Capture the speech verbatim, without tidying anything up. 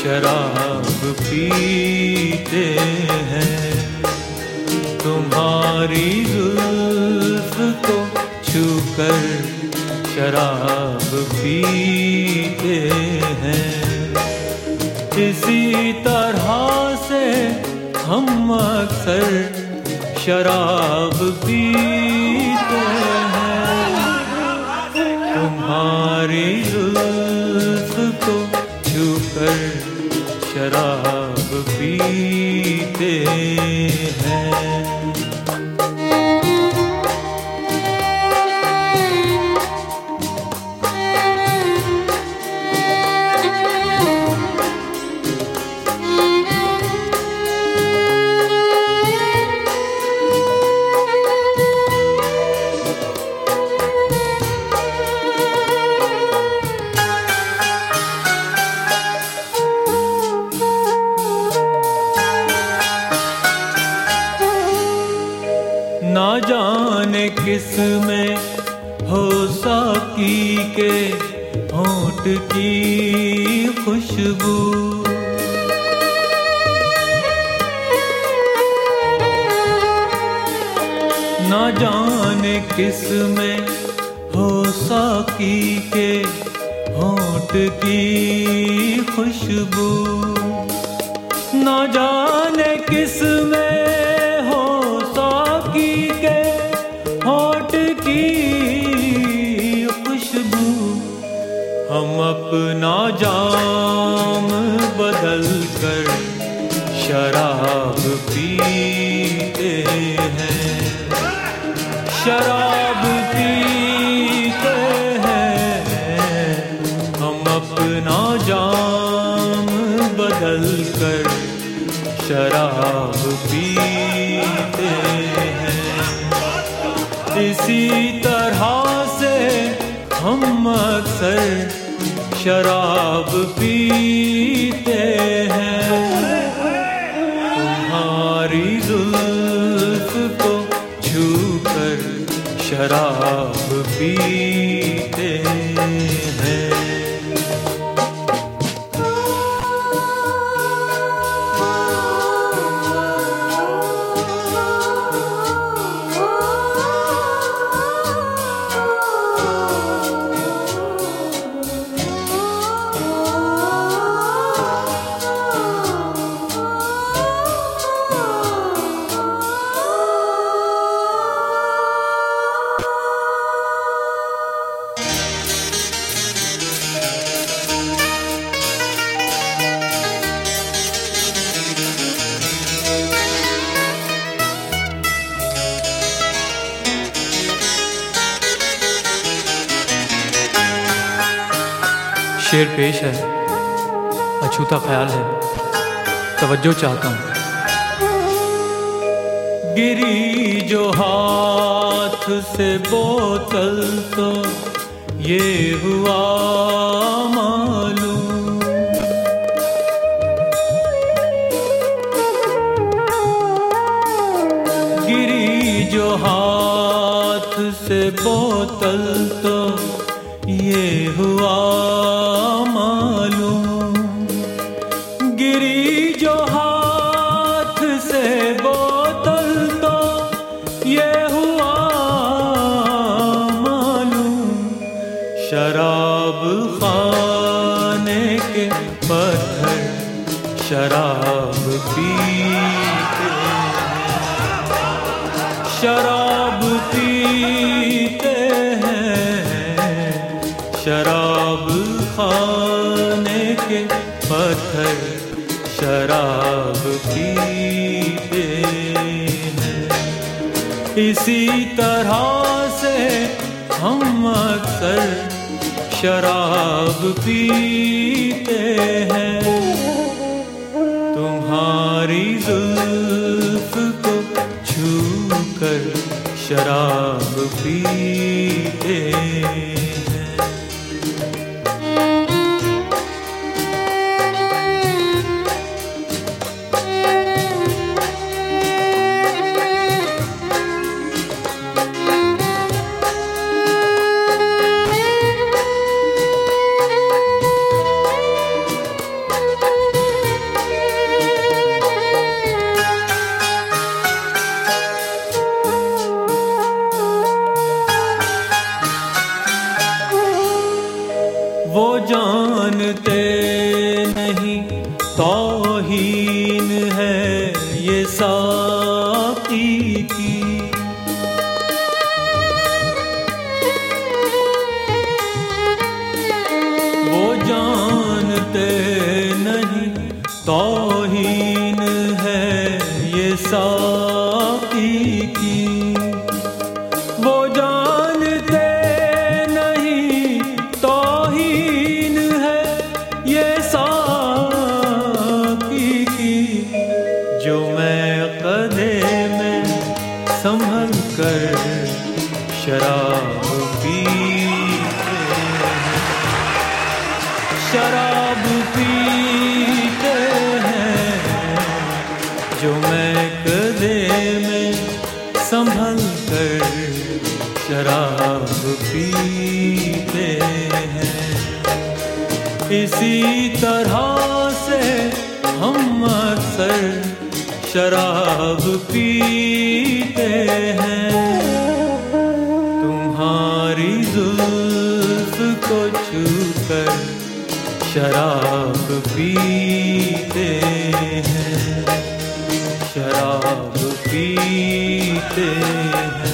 शराब पीते हैं। तुम्हारी जुल्फ को छूकर शराब पीते हैं। इसी तरह से हम अक्सर शराब पीते हैं। तुम्हारी जुल्फ को छूकर शराब पीते हैं। ना जाने किस में हो साकी के होंठ की खुशबू। ना जाने किस में हो साकी के होंठ की खुशबू। ना जाने किस में हम अपना जाम बदल कर शराब पीते हैं। शराब पीते हैं। हम अपना जाम बदल कर शराब पीते हैं। इसी तरह से हम अक्सर शराब पीते हैं। तुम्हारी जुल्फ को छूकर शराब पीते हैं। शेर पेश है, अछूता ख्याल है, तवज्जो चाहता हूँ। गिरी जो हाथ से बोतल तो ये हुआ मालूम। गिरी जो हाथ से बोतल तो ये हुआ मालूम। गिरी जो हाथ से बोतल तो ये हुआ मालूम। शराब खाने के पत्थर शराब पीते हैं। शराब पीते हैं। शराब खाने के पत्थर शराब पीते हैं। इसी तरह से हम अक्सर शराब पीते हैं। तुम्हारी जुल्फ को छूकर शराब पीते हैं। नहीं तौहीन है ये साकी की। वो जानते नहीं तौहीन है ये साकी की। वो जानते नहीं तौहीन है ये साकी की। जो मैं कदे में संभल कर शराब पीते हैं, शराब पीते हैं। जो मैं कदे में संभल कर शराब पीते हैं। इसी तरह से हम अक्सर शराब पीते हैं। तुम्हारी जुल्फ को छूकर शराब पीते हैं, शराब पीते हैं।